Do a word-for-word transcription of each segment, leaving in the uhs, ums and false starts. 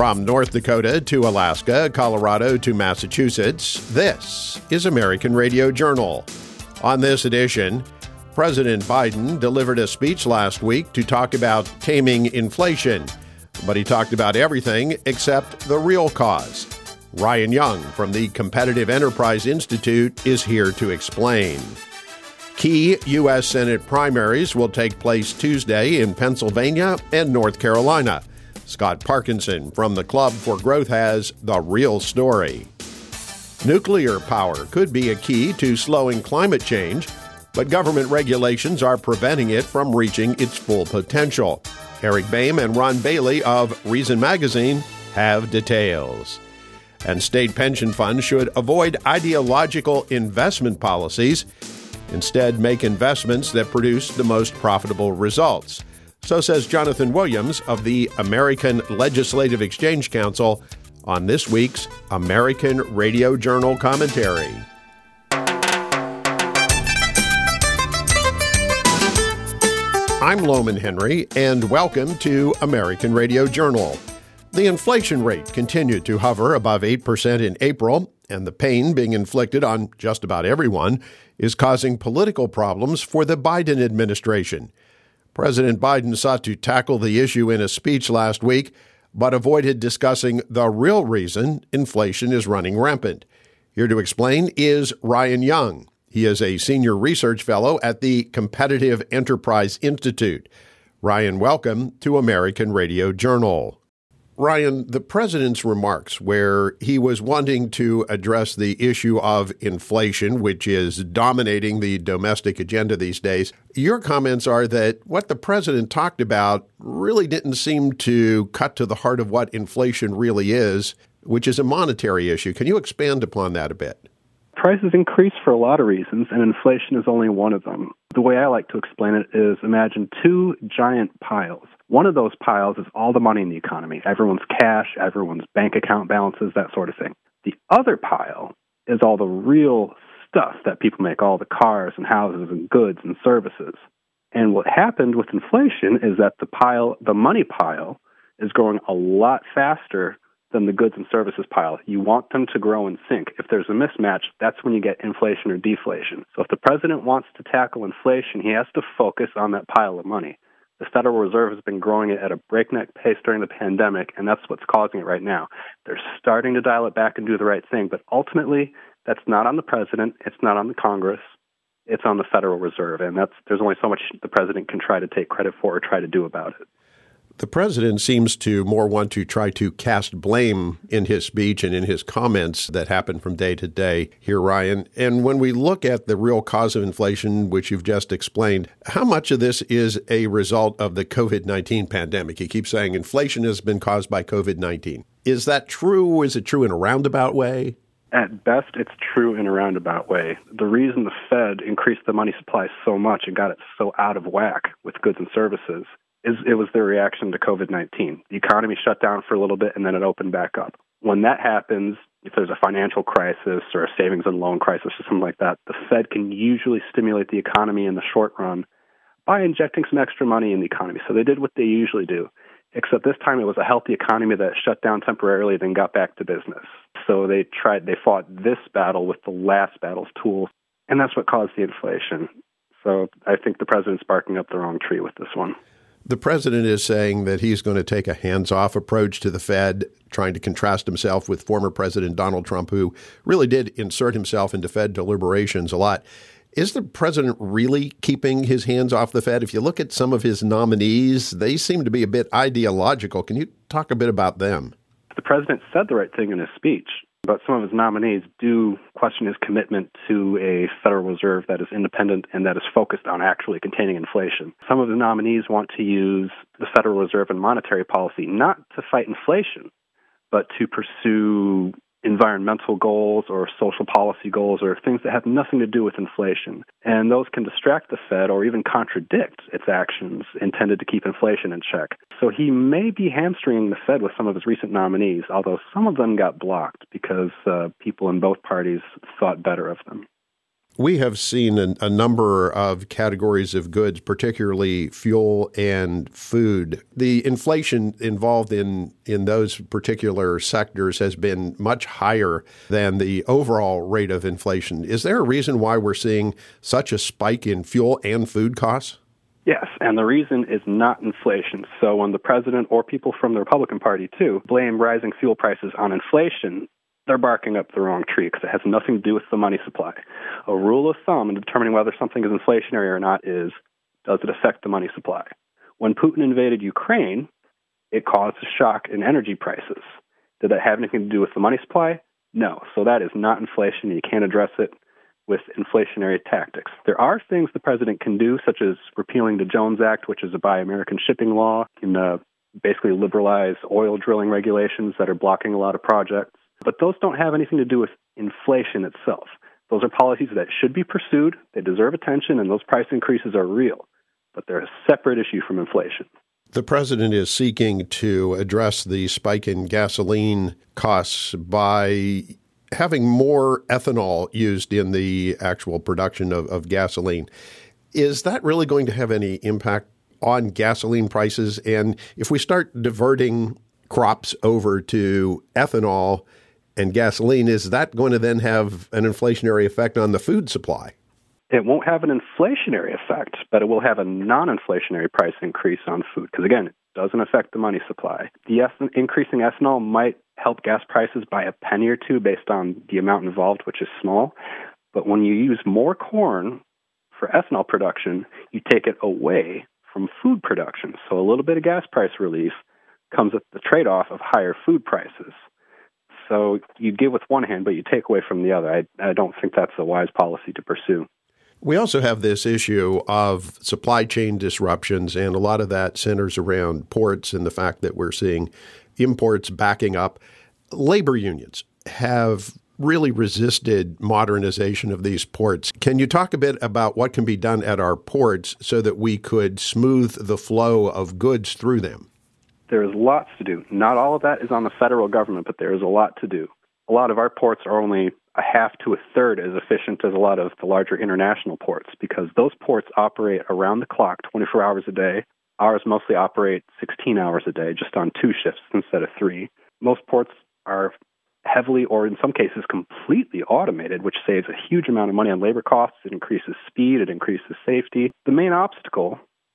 From North Dakota to Alaska, Colorado to Massachusetts, this is American Radio Journal. On this edition, President Biden delivered a speech last week to talk about taming inflation, but he talked about everything except the real cause. Ryan Young from the Competitive Enterprise Institute is here to explain. Key U S Senate primaries will take place Tuesday in Pennsylvania and North Carolina. Scott Parkinson from the Club for Growth has the real story. Nuclear power could be a key to slowing climate change, but government regulations are preventing it from reaching its full potential. Eric Boehm and Ron Bailey of Reason Magazine have details. And state pension funds should avoid ideological investment policies, instead make investments that produce the most profitable results. So says Jonathan Williams of the American Legislative Exchange Council on this week's American Radio Journal commentary. I'm Loman Henry, and welcome to American Radio Journal. The inflation rate continued to hover above eight percent in April, and the pain being inflicted on just about everyone is causing political problems for the Biden administration. President Biden sought to tackle the issue in a speech last week, but avoided discussing the real reason inflation is running rampant. Here to explain is Ryan Young. He is a senior research fellow at the Competitive Enterprise Institute. Ryan, welcome to American Radio Journal. Ryan, the president's remarks where he was wanting to address the issue of inflation, which is dominating the domestic agenda these days, your comments are that what the president talked about really didn't seem to cut to the heart of what inflation really is, which is a monetary issue. Can you expand upon that a bit? Prices increase for a lot of reasons, and inflation is only one of them. The way I like to explain it is imagine two giant piles. One of those piles is all the money in the economy, everyone's cash, everyone's bank account balances, that sort of thing. The other pile is all the real stuff that people make, all the cars and houses and goods and services. And what happened with inflation is that the pile, the money pile, is growing a lot faster than the goods and services pile. You want them to grow in sync. If there's a mismatch, that's when you get inflation or deflation. So if the president wants to tackle inflation, he has to focus on that pile of money. The Federal Reserve has been growing it at a breakneck pace during the pandemic, and that's what's causing it right now. They're starting to dial it back and do the right thing, but ultimately, that's not on the president, it's not on the Congress, it's on the Federal Reserve, and that's there's only so much the president can try to take credit for or try to do about it. The president seems to more want to try to cast blame in his speech and in his comments that happen from day to day here, Ryan. And when we look at the real cause of inflation, which you've just explained, how much of this is a result of the covid nineteen pandemic? He keeps saying inflation has been caused by covid nineteen. Is that true? Is it true in a roundabout way? At best, it's true in a roundabout way. The reason the Fed increased the money supply so much and got it so out of whack with goods and services is it was their reaction to covid nineteen. The economy shut down for a little bit and then it opened back up. When that happens, if there's a financial crisis or a savings and loan crisis or something like that, the Fed can usually stimulate the economy in the short run by injecting some extra money in the economy. So they did what they usually do, except this time it was a healthy economy that shut down temporarily, then got back to business. So they tried, they fought this battle with the last battle's tools, and that's what caused the inflation. So I think the president's barking up the wrong tree with this one. The president is saying that he's going to take a hands-off approach to the Fed, trying to contrast himself with former President Donald Trump, who really did insert himself into Fed deliberations a lot. Is the president really keeping his hands off the Fed? If you look at some of his nominees, they seem to be a bit ideological. Can you talk a bit about them? The president said the right thing in his speech, but some of his nominees do question his commitment to a Federal Reserve that is independent and that is focused on actually containing inflation. Some of the nominees want to use the Federal Reserve and monetary policy not to fight inflation, but to pursue environmental goals or social policy goals or things that have nothing to do with inflation. And those can distract the Fed or even contradict its actions intended to keep inflation in check. So he may be hamstringing the Fed with some of his recent nominees, although some of them got blocked because uh, people in both parties thought better of them. We have seen a, a number of categories of goods, particularly fuel and food. The inflation involved in, in those particular sectors has been much higher than the overall rate of inflation. Is there a reason why we're seeing such a spike in fuel and food costs? Yes, and the reason is not inflation. So when the president or people from the Republican Party, too, blame rising fuel prices on inflation, they're barking up the wrong tree because it has nothing to do with the money supply. A rule of thumb in determining whether something is inflationary or not is, does it affect the money supply? When Putin invaded Ukraine, it caused a shock in energy prices. Did that have anything to do with the money supply? No. So that is not inflation. You can't address it with inflationary tactics. There are things the president can do, such as repealing the Jones Act, which is a Buy American shipping law, and uh, basically liberalize oil drilling regulations that are blocking a lot of projects. But those don't have anything to do with inflation itself. Those are policies that should be pursued, they deserve attention, and those price increases are real. But they're a separate issue from inflation. The president is seeking to address the spike in gasoline costs by having more ethanol used in the actual production of, of gasoline. Is that really going to have any impact on gasoline prices? And if we start diverting crops over to ethanol and gasoline, is that going to then have an inflationary effect on the food supply? It won't have an inflationary effect, but it will have a non-inflationary price increase on food because, again, it doesn't affect the money supply. The eth- increasing ethanol might help gas prices by a penny or two based on the amount involved, which is small. But when you use more corn for ethanol production, you take it away from food production. So a little bit of gas price relief comes at the trade-off of higher food prices. So you give with one hand, but you take away from the other. I, I don't think that's a wise policy to pursue. We also have this issue of supply chain disruptions, and a lot of that centers around ports and the fact that we're seeing imports backing up. Labor unions have really resisted modernization of these ports. Can you talk a bit about what can be done at our ports so that we could smooth the flow of goods through them? There is lots to do. Not all of that is on the federal government, but there is a lot to do. A lot of our ports are only a half to a third as efficient as a lot of the larger international ports because those ports operate around the clock, twenty-four hours a day. Ours mostly operate sixteen hours a day, just on two shifts instead of three. Most ports are heavily or in some cases completely automated, which saves a huge amount of money on labor costs. It increases speed. It increases safety. The main obstacle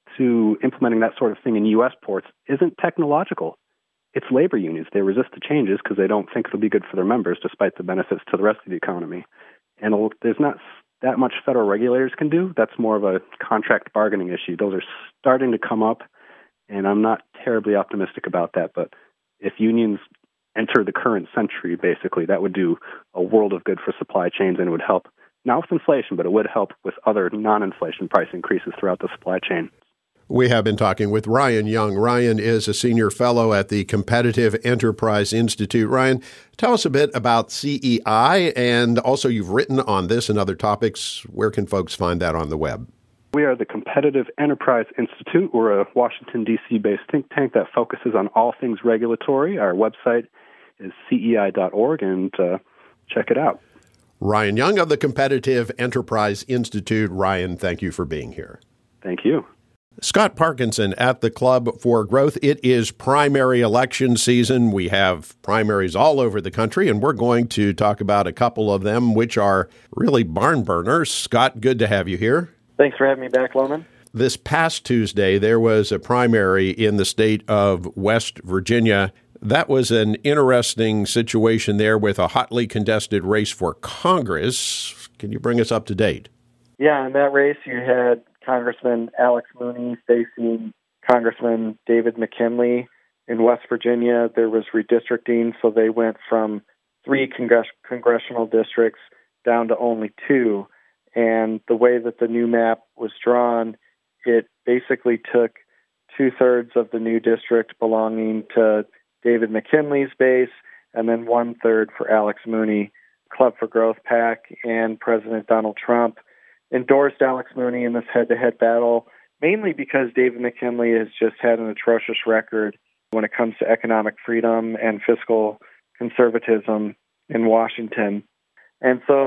to implementing that sort of thing in U S ports isn't technological. It's labor unions. They resist the changes because they don't think it'll be good for their members, despite the benefits to the rest of the economy. And there's not that much federal regulators can do. That's more of a contract bargaining issue. Those are starting to come up, and I'm not terribly optimistic about that. But if unions enter the current century, basically, that would do a world of good for supply chains, and it would help, not with inflation, but it would help with other non-inflation price increases throughout the supply chain. We have been talking with Ryan Young. Ryan is a senior fellow at the Competitive Enterprise Institute. Ryan, tell us a bit about C E I, and also you've written on this and other topics. Where can folks find that on the web? We are the Competitive Enterprise Institute. We're a Washington, D C-based think tank that focuses on all things regulatory. Our website is C E I dot org, and uh, check it out. Ryan Young of the Competitive Enterprise Institute. Ryan, thank you for being here. Thank you. Scott Parkinson at the Club for Growth. It is primary election season. We have primaries all over the country, and we're going to talk about a couple of them, which are really barn burners. Scott, good to have you here. Thanks for having me back, Loman. This past Tuesday, there was a primary in the state of West Virginia. That was an interesting situation there with a hotly contested race for Congress. Can you bring us up to date? Yeah, in that race, you had Congressman Alex Mooney facing Congressman David McKinley. In West Virginia, there was redistricting, so they went from three congress- congressional districts down to only two. And the way that the new map was drawn, it basically took two-thirds of the new district belonging to David McKinley's base, and then one-third for Alex Mooney. Club for Growth PAC and President Donald Trump endorsed Alex Mooney in this head-to-head battle, mainly because David McKinley has just had an atrocious record when it comes to economic freedom and fiscal conservatism in Washington. And so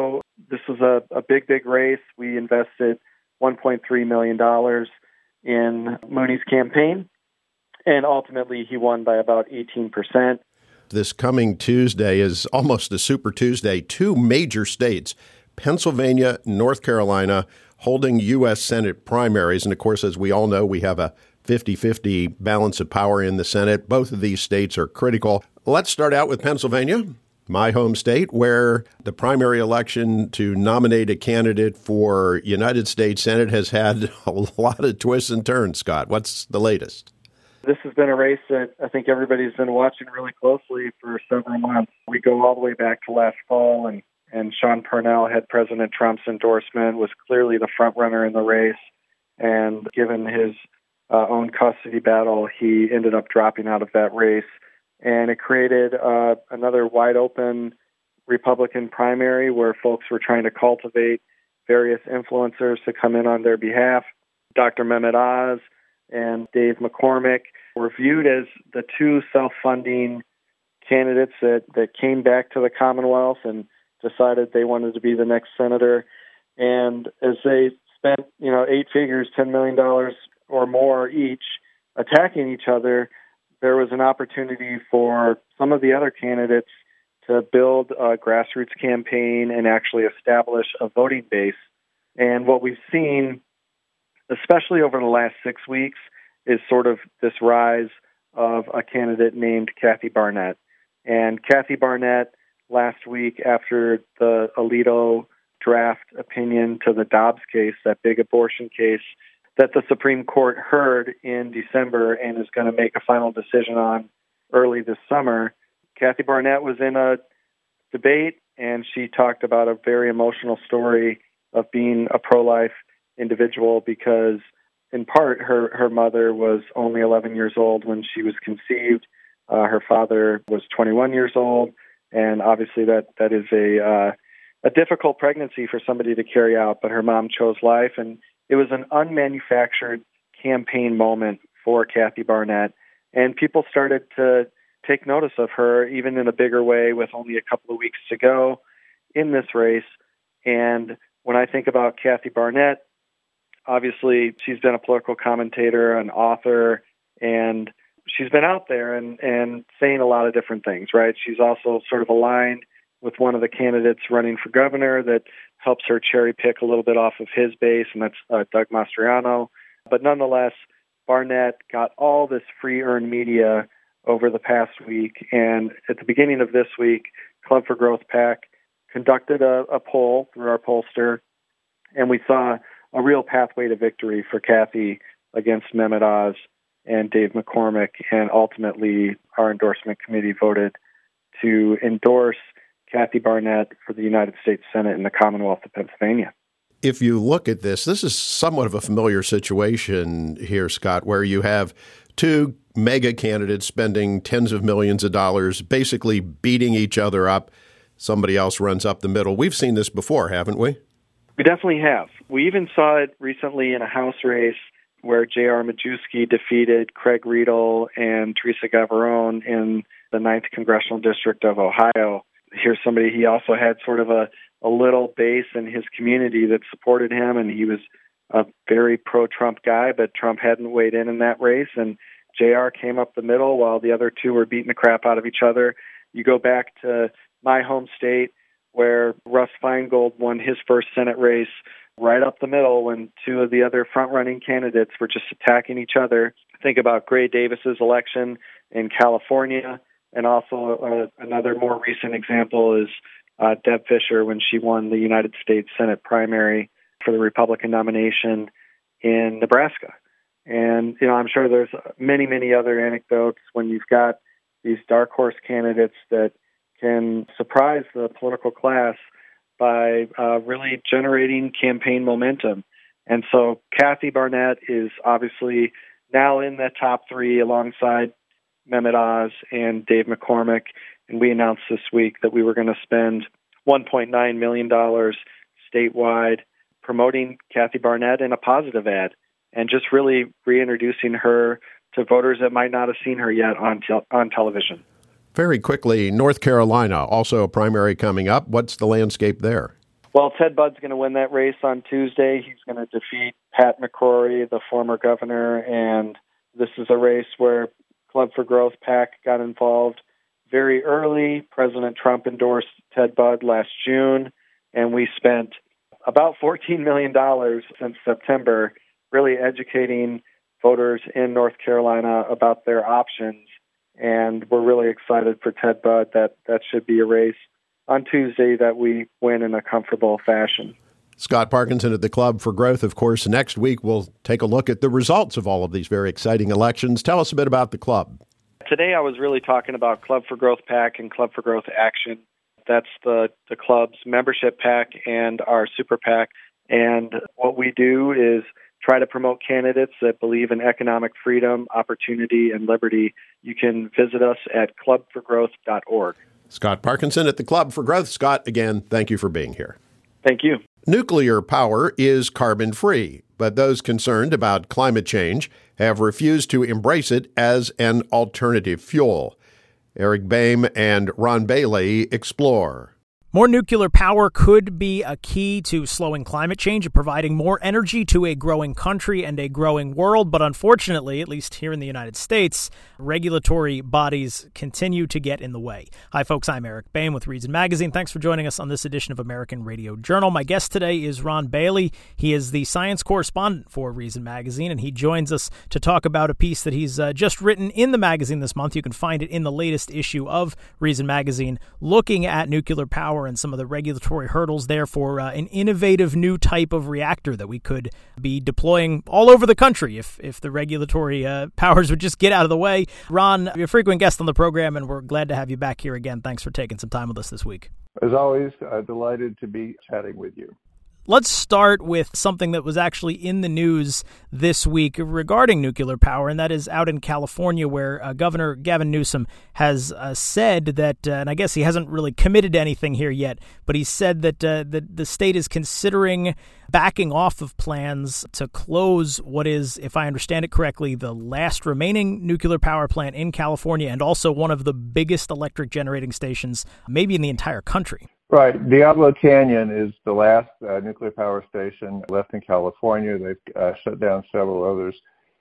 this was a, a big, big race. We invested one point three million dollars in Mooney's campaign, and ultimately he won by about eighteen percent. This coming Tuesday is almost a Super Tuesday. Two major states, Pennsylvania, North Carolina, holding U S Senate primaries. And of course, as we all know, we have a fifty-fifty balance of power in the Senate. Both of these states are critical. Let's start out with Pennsylvania, my home state, where the primary election to nominate a candidate for United States Senate has had a lot of twists and turns. Scott, what's the latest? This has been a race that I think everybody's been watching really closely for several months. We go all the way back to last fall, and, and Sean Parnell had President Trump's endorsement, was clearly the front runner in the race. And given his uh, own custody battle, he ended up dropping out of that race. And it created uh, another wide-open Republican primary where folks were trying to cultivate various influencers to come in on their behalf. Doctor Mehmet Oz and Dave McCormick were viewed as the two self-funding candidates that, that came back to the Commonwealth and decided they wanted to be the next senator. And as they spent, you know, eight figures, ten million dollars or more each, attacking each other, there was an opportunity for some of the other candidates to build a grassroots campaign and actually establish a voting base. And what we've seen, especially over the last six weeks, is sort of this rise of a candidate named Kathy Barnett. And Kathy Barnett, last week, after the Alito draft opinion to the Dobbs case, that big abortion case, that the Supreme Court heard in December and is going to make a final decision on early this summer. Kathy Barnett was in a debate, and she talked about a very emotional story of being a pro-life individual because, in part, her, her mother was only eleven years old when she was conceived. Uh, her father was twenty-one years old, and obviously that, that is a uh, a difficult pregnancy for somebody to carry out, but her mom chose life, and it was an unmanufactured campaign moment for Kathy Barnett, and people started to take notice of her even in a bigger way with only a couple of weeks to go in this race. And when I think about Kathy Barnett, obviously she's been a political commentator, an author, and she's been out there and, and saying a lot of different things, right? She's also sort of aligned with one of the candidates running for governor that helps her cherry pick a little bit off of his base, and that's uh, Doug Mastriano. But nonetheless, Barnett got all this free earned media over the past week, and at the beginning of this week, Club for Growth PAC conducted a, a poll through our pollster, and we saw a real pathway to victory for Kathy against Mehmet Oz and Dave McCormick, and ultimately our endorsement committee voted to endorse Kathy Barnett for the United States Senate in the Commonwealth of Pennsylvania. If you look at this, this is somewhat of a familiar situation here, Scott, where you have two mega candidates spending tens of millions of dollars, basically beating each other up. Somebody else runs up the middle. We've seen this before, haven't we? We definitely have. We even saw it recently in a House race where J R. Majewski defeated Craig Riedel and Teresa Gavarone in the ninth Congressional District of Ohio. Here's somebody, he also had sort of a, a little base in his community that supported him, and he was a very pro-Trump guy, but Trump hadn't weighed in in that race, and J R came up the middle while the other two were beating the crap out of each other. You go back to my home state where Russ Feingold won his first Senate race right up the middle when two of the other front-running candidates were just attacking each other. Think about Gray Davis's election in California. And also uh, another more recent example is uh, Deb Fischer when she won the United States Senate primary for the Republican nomination in Nebraska. And, you know, I'm sure there's many, many other anecdotes when you've got these dark horse candidates that can surprise the political class by uh, really generating campaign momentum. And so Kathy Barnett is obviously now in the top three alongside Mehmet Oz and Dave McCormick, and we announced this week that we were going to spend one point nine million dollars statewide promoting Kathy Barnett in a positive ad and just really reintroducing her to voters that might not have seen her yet on te- on television. Very quickly, North Carolina, also a primary coming up. What's the landscape there? Well, Ted Budd's going to win that race on Tuesday. He's going to defeat Pat McCrory, the former governor, and this is a race where Club for Growth PAC got involved very early. President Trump endorsed Ted Budd last June, and we spent about fourteen million dollars since September really educating voters in North Carolina about their options. And we're really excited for Ted Budd. That that should be a race on Tuesday that we win in a comfortable fashion. Scott Parkinson at the Club for Growth. Of course, next week we'll take a look at the results of all of these very exciting elections. Tell us a bit about the club. Today I was really talking about Club for Growth PAC and Club for Growth Action. That's the, the club's membership PAC and our super PAC. And what we do is try to promote candidates that believe in economic freedom, opportunity, and liberty. You can visit us at club for growth dot org. Scott Parkinson at the Club for Growth. Scott, again, thank you for being here. Thank you. Nuclear power is carbon-free, but those concerned about climate change have refused to embrace it as an alternative fuel. Eric Boehm and Ron Bailey explore. More nuclear power could be a key to slowing climate change and providing more energy to a growing country and a growing world. But unfortunately, at least here in the United States, regulatory bodies continue to get in the way. Hi, folks. I'm Eric Boehm with Reason Magazine. Thanks for joining us on this edition of American Radio Journal. My guest today is Ron Bailey. He is the science correspondent for Reason Magazine, and he joins us to talk about a piece that he's uh, just written in the magazine this month. You can find it in the latest issue of Reason Magazine, looking at nuclear power and some of the regulatory hurdles there for uh, an innovative new type of reactor that we could be deploying all over the country if if the regulatory uh, powers would just get out of the way. Ron, you're a frequent guest on the program, and we're glad to have you back here again. Thanks for taking some time with us this week. As always, uh, delighted to be chatting with you. Let's start with something that was actually in the news this week regarding nuclear power, and that is out in California, where uh, Governor Gavin Newsom has uh, said that, uh, and I guess he hasn't really committed to anything here yet, but he said that uh, the, the state is considering backing off of plans to close what is, if I understand it correctly, the last remaining nuclear power plant in California and also one of the biggest electric generating stations, maybe in the entire country. Right. Diablo Canyon is the last uh, nuclear power station left in California. They've uh, shut down several others.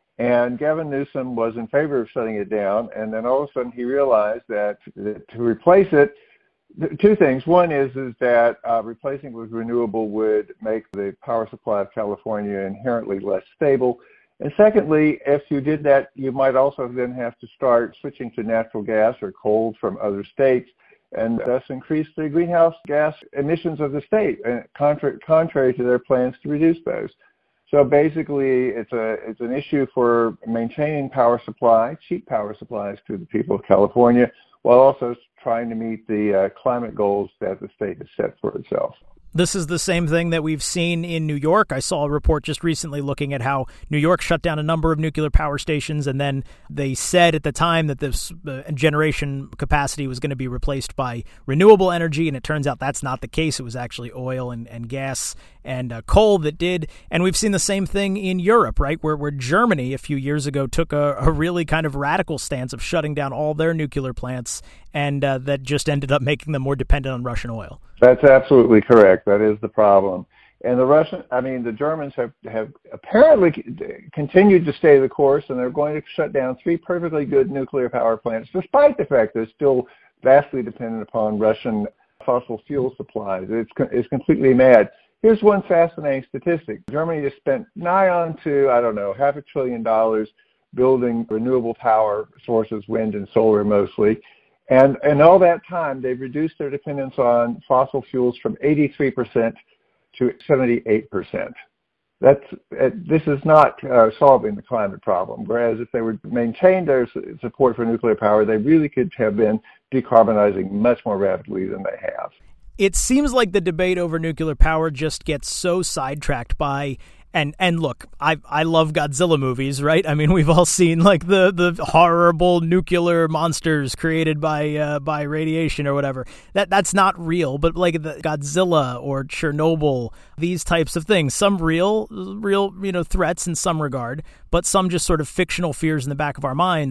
And Gavin Newsom was in favor of shutting it down. And then all of a sudden he realized that, that to replace it, two things. One is, is that uh, replacing it with renewable would make the power supply of California inherently less stable. And secondly, if you did that, you might also then have to start switching to natural gas or coal from other states, and thus increase the greenhouse gas emissions of the state, and contrary, contrary to their plans to reduce those. So basically, it's a it's an issue for maintaining power supply, cheap power supplies to the people of California, while also trying to meet the uh, climate goals that the state has set for itself. This is the same thing that we've seen in New York. I saw a report just recently looking at how New York shut down a number of nuclear power stations, and then they said at the time that this uh, generation capacity was going to be replaced by renewable energy, and it turns out that's not the case. It was actually oil and, and gas and uh, coal that did. And we've seen the same thing in Europe, right, where, where Germany a few years ago took a, a really kind of radical stance of shutting down all their nuclear plants, and uh, that just ended up making them more dependent on Russian oil. That's absolutely correct. That is the problem. And the Russian, I mean, the Germans have, have apparently continued to stay the course, and they're going to shut down three perfectly good nuclear power plants, despite the fact they're still vastly dependent upon Russian fossil fuel supplies. It's, it's completely mad. Here's one fascinating statistic. Germany has spent nigh on to, I don't know, half a trillion dollars building renewable power sources, wind and solar mostly. And in all that time, they've reduced their dependence on fossil fuels from eighty-three percent to seventy-eight percent. That's, uh, this is not uh, solving the climate problem, whereas if they would maintain their support for nuclear power, they really could have been decarbonizing much more rapidly than they have. It seems like the debate over nuclear power just gets so sidetracked by And and look, I I love Godzilla movies, right? I mean, we've all seen like the, the horrible nuclear monsters created by uh, by radiation or whatever. That that's not real, but like the Godzilla or Chernobyl, these types of things, some real real you know threats in some regard, but some just sort of fictional fears in the back of our minds.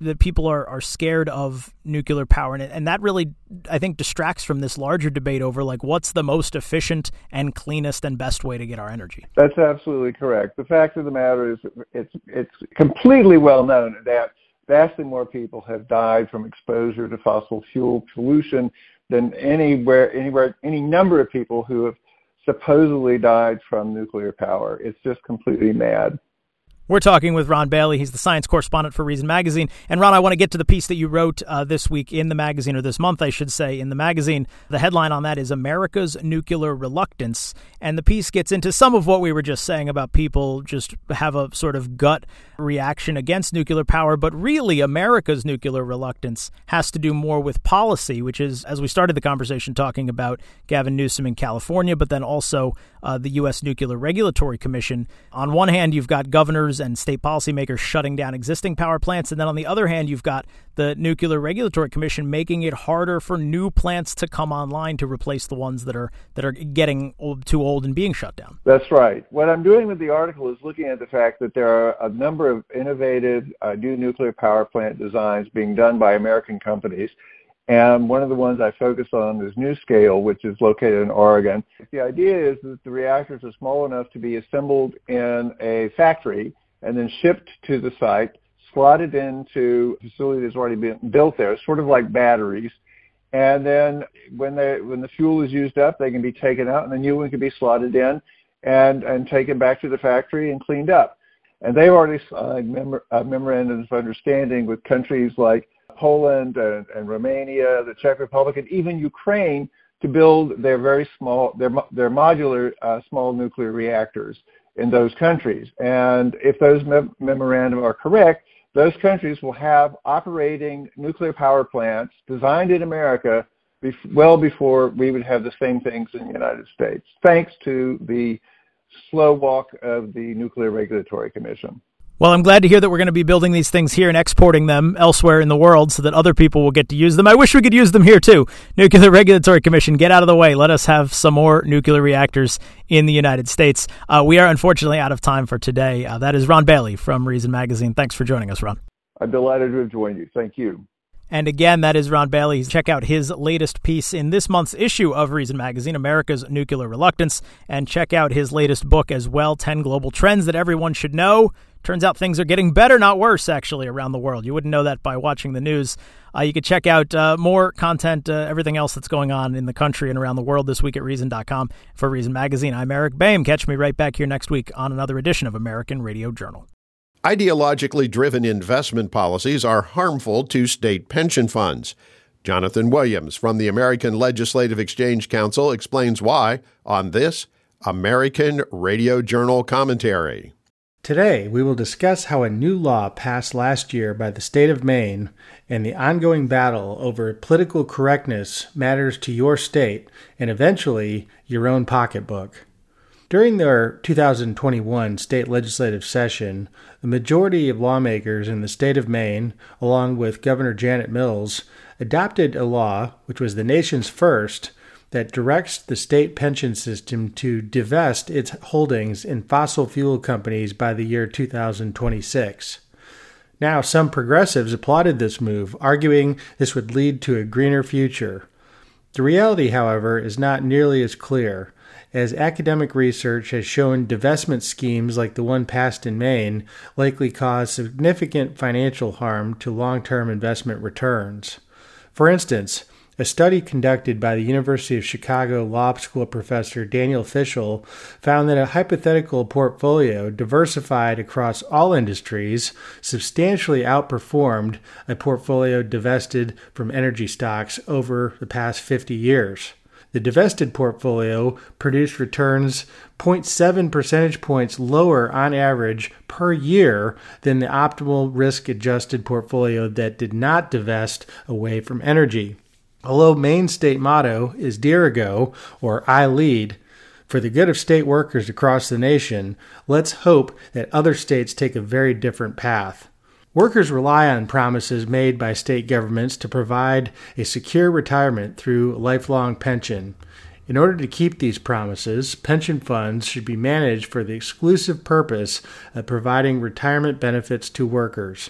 that people are, are scared of nuclear power. And, and that really, I think, distracts from this larger debate over, like, what's the most efficient and cleanest and best way to get our energy. That's absolutely correct. The fact of the matter is it's it's completely well known that vastly more people have died from exposure to fossil fuel pollution than anywhere, anywhere, any number of people who have supposedly died from nuclear power. It's just completely mad. We're talking with Ron Bailey. He's the science correspondent for Reason Magazine. And Ron, I want to get to the piece that you wrote uh, this week in the magazine, or this month, I should say, in the magazine. The headline on that is America's Nuclear Reluctance. And the piece gets into some of what we were just saying about people just have a sort of gut reaction against nuclear power. But really, America's nuclear reluctance has to do more with policy, which is, as we started the conversation, talking about Gavin Newsom in California, but then also uh, the U S Nuclear Regulatory Commission. On one hand, you've got governors and state policymakers shutting down existing power plants. And then on the other hand, you've got the Nuclear Regulatory Commission making it harder for new plants to come online to replace the ones that are that are getting old, too old and being shut down. That's right. What I'm doing with the article is looking at the fact that there are a number of innovative uh, new nuclear power plant designs being done by American companies. And one of the ones I focus on is NuScale, which is located in Oregon. The idea is that the reactors are small enough to be assembled in a factory and then shipped to the site, slotted into a facility that's already been built there, sort of like batteries. And then when they when the fuel is used up, they can be taken out, and the new one can be slotted in and, and taken back to the factory and cleaned up. And they've already signed mem- uh, memorandums of understanding with countries like Poland and, and Romania, the Czech Republic, and even Ukraine to build their very small, their their modular uh, small nuclear reactors in those countries. And if those mem- memorandum are correct, those countries will have operating nuclear power plants designed in America bef- well before we would have the same things in the United States, thanks to the slow walk of the Nuclear Regulatory Commission. Well, I'm glad to hear that we're going to be building these things here and exporting them elsewhere in the world so that other people will get to use them. I wish we could use them here, too. Nuclear Regulatory Commission, get out of the way. Let us have some more nuclear reactors in the United States. Uh, we are unfortunately out of time for today. Uh, that is Ron Bailey from Reason Magazine. Thanks for joining us, Ron. I'm delighted to have joined you. Thank you. And again, that is Ron Bailey. Check out his latest piece in this month's issue of Reason Magazine, America's Nuclear Reluctance, and check out his latest book as well, ten Global Trends That Everyone Should Know. Turns out things are getting better, not worse, actually, around the world. You wouldn't know that by watching the news. Uh, you could check out uh, more content, uh, everything else that's going on in the country and around the world this week at Reason dot com. For Reason Magazine, I'm Eric Boehm. Catch me right back here next week on another edition of American Radio Journal. Ideologically driven investment policies are harmful to state pension funds. Jonathan Williams from the American Legislative Exchange Council explains why on this American Radio Journal commentary. Today, we will discuss how a new law passed last year by the state of Maine and the ongoing battle over political correctness matters to your state and eventually your own pocketbook. During their two thousand twenty-one state legislative session, the majority of lawmakers in the state of Maine, along with Governor Janet Mills, adopted a law, which was the nation's first, that directs the state pension system to divest its holdings in fossil fuel companies by the year two thousand twenty-six. Now, some progressives applauded this move, arguing this would lead to a greener future. The reality, however, is not nearly as clear, as academic research has shown divestment schemes like the one passed in Maine likely cause significant financial harm to long-term investment returns. For instance, a study conducted by the University of Chicago Law School professor Daniel Fishel found that a hypothetical portfolio diversified across all industries substantially outperformed a portfolio divested from energy stocks over the past fifty years. The divested portfolio produced returns zero point seven percentage points lower on average per year than the optimal risk-adjusted portfolio that did not divest away from energy. Although Maine's state motto is Dirigo, or I lead, for the good of state workers across the nation, let's hope that other states take a very different path. Workers rely on promises made by state governments to provide a secure retirement through a lifelong pension. In order to keep these promises, pension funds should be managed for the exclusive purpose of providing retirement benefits to workers,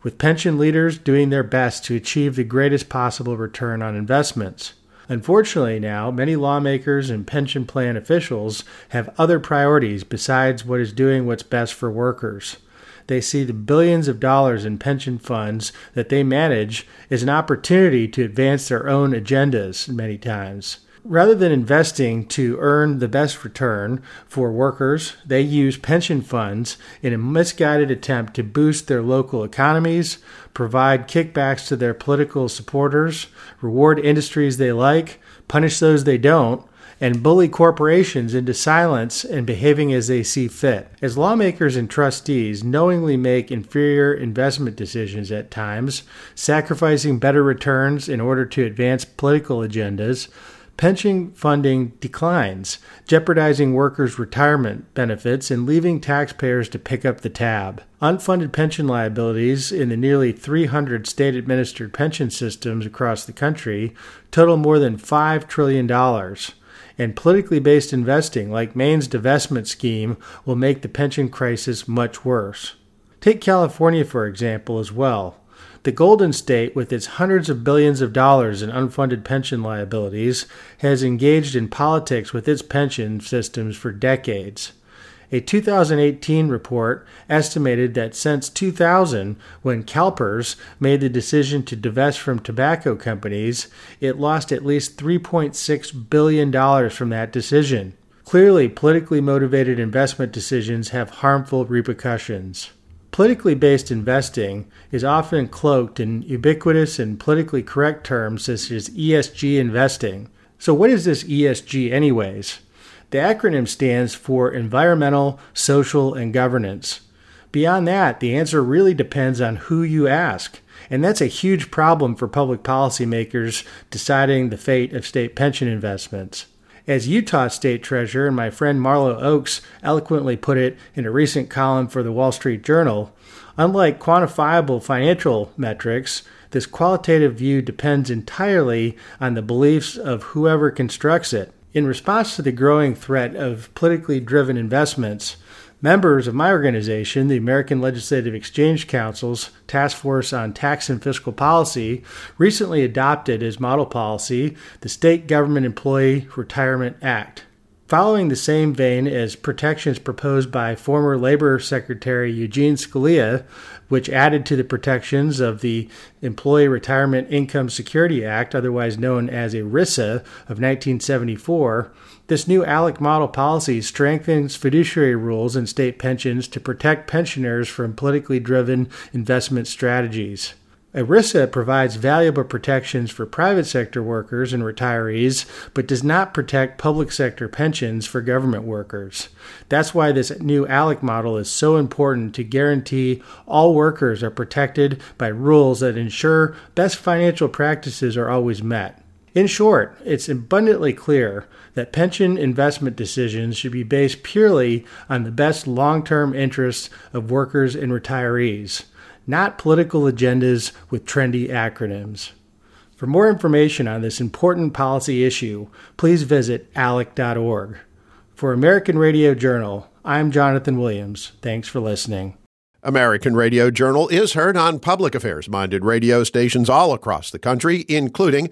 with pension leaders doing their best to achieve the greatest possible return on investments. Unfortunately now, many lawmakers and pension plan officials have other priorities besides what is doing what's best for workers. They see the billions of dollars in pension funds that they manage as an opportunity to advance their own agendas many times. Rather than investing to earn the best return for workers, they use pension funds in a misguided attempt to boost their local economies, provide kickbacks to their political supporters, reward industries they like, punish those they don't, and bully corporations into silence and behaving as they see fit. As lawmakers and trustees knowingly make inferior investment decisions at times, sacrificing better returns in order to advance political agendas, pension funding declines, jeopardizing workers' retirement benefits and leaving taxpayers to pick up the tab. Unfunded pension liabilities in the nearly three hundred state-administered pension systems across the country total more than five trillion dollars. And politically based investing, like Maine's divestment scheme, will make the pension crisis much worse. Take California, for example, as well. The Golden State, with its hundreds of billions of dollars in unfunded pension liabilities, has engaged in politics with its pension systems for decades. A two thousand eighteen report estimated that since two thousand, when CalPERS made the decision to divest from tobacco companies, it lost at least three point six billion dollars from that decision. Clearly, politically motivated investment decisions have harmful repercussions. Politically based investing is often cloaked in ubiquitous and politically correct terms such as E S G investing. So what is this E S G anyways? The acronym stands for Environmental, Social, and Governance. Beyond that, the answer really depends on who you ask, and that's a huge problem for public policymakers deciding the fate of state pension investments. As Utah State Treasurer and my friend Marlo Oakes eloquently put it in a recent column for the Wall Street Journal, unlike quantifiable financial metrics, this qualitative view depends entirely on the beliefs of whoever constructs it. In response to the growing threat of politically driven investments, members of my organization, the American Legislative Exchange Council's Task Force on Tax and Fiscal Policy, recently adopted as model policy the State Government Employee Retirement Act. Following the same vein as protections proposed by former Labor Secretary Eugene Scalia, which added to the protections of the Employee Retirement Income Security Act, otherwise known as ERISA, of nineteen seventy-four, this new ALEC model policy strengthens fiduciary rules in state pensions to protect pensioners from politically driven investment strategies. ERISA provides valuable protections for private sector workers and retirees, but does not protect public sector pensions for government workers. That's why this new ALEC model is so important to guarantee all workers are protected by rules that ensure best financial practices are always met. In short, it's abundantly clear that pension investment decisions should be based purely on the best long-term interests of workers and retirees, not political agendas with trendy acronyms. For more information on this important policy issue, please visit alec dot org. For American Radio Journal, I'm Jonathan Williams. Thanks for listening. American Radio Journal is heard on public affairs-minded radio stations all across the country, including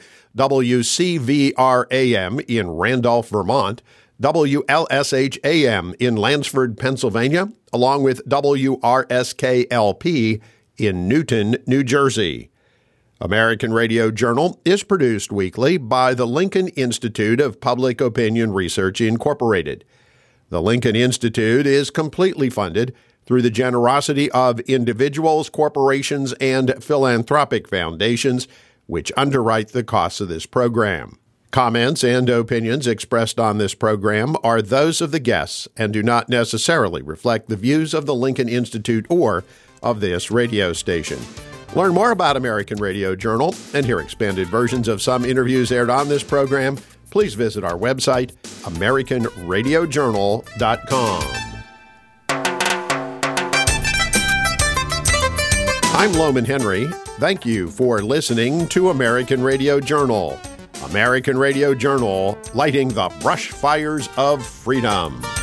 W C V R A M in Randolph, Vermont, W L S H A M in Lansford, Pennsylvania, along with W R S K L P in Newton, New Jersey. American Radio Journal is produced weekly by the Lincoln Institute of Public Opinion Research, Incorporated. The Lincoln Institute is completely funded through the generosity of individuals, corporations, and philanthropic foundations, which underwrite the costs of this program. Comments and opinions expressed on this program are those of the guests and do not necessarily reflect the views of the Lincoln Institute or of this radio station. Learn more about American Radio Journal and hear expanded versions of some interviews aired on this program. Please visit our website, american radio journal dot com. I'm Loman Henry. Thank you for listening to American Radio Journal. American Radio Journal, lighting the brush fires of freedom.